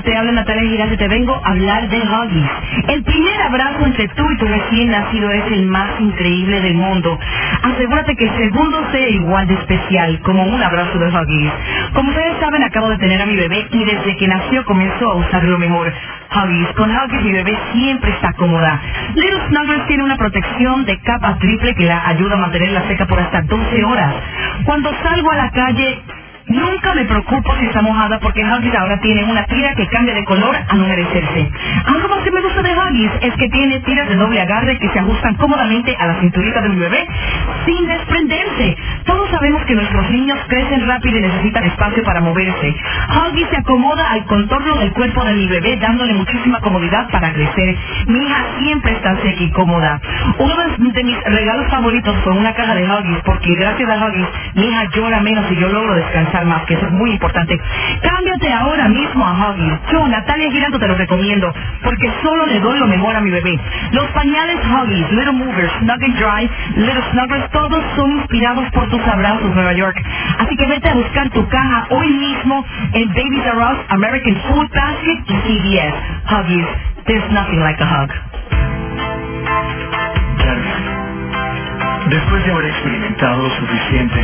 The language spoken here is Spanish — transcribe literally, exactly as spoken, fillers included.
te habla Natalia Giraldo y te vengo a hablar de Huggies. El primer abrazo entre tú y tu recién nacido es el más increíble del mundo. Asegúrate que el segundo sea igual de especial, como un abrazo de Huggies. Como ustedes saben, acabo de tener a mi bebé y desde que nació comenzó a usar lo mejor. Huggies. Con Huggies mi bebé siempre está cómoda. Little Snuggles tiene una protección de capa triple que la ayuda a mantenerla seca por hasta doce horas. Cuando salgo a la calle, nunca me preocupo si está mojada porque Huggies ahora tiene una tira que cambia de color a no humedecerse. Algo más que me gusta de Huggies es que tiene tiras de doble agarre que se ajustan cómodamente a la cinturita de mi bebé sin desprenderse. Todos sabemos que nuestros niños crecen rápido y necesitan espacio para moverse. Huggies se acomoda al contorno del cuerpo de mi bebé dándole muchísima comodidad para crecer. Mi hija siempre está seca y cómoda. Uno de, de mis regalos favoritos fue una caja de Huggies porque gracias a Huggies mi hija llora menos y yo logro descansar más, que eso es muy importante. Cámbiate ahora mismo a Huggies. Yo, Natalia Giraldo, te lo recomiendo, porque solo le doy lo mejor a mi bebé. Los pañales Huggies, Little Movers, Snug and Dry, Little Snuggles, todos son inspirados por tus abrazos, Nueva York. Así que vete a buscar tu caja hoy mismo en Babies R Us, American Food Basket y C V S. Huggies, there's nothing like a hug. Después de haber experimentado lo suficiente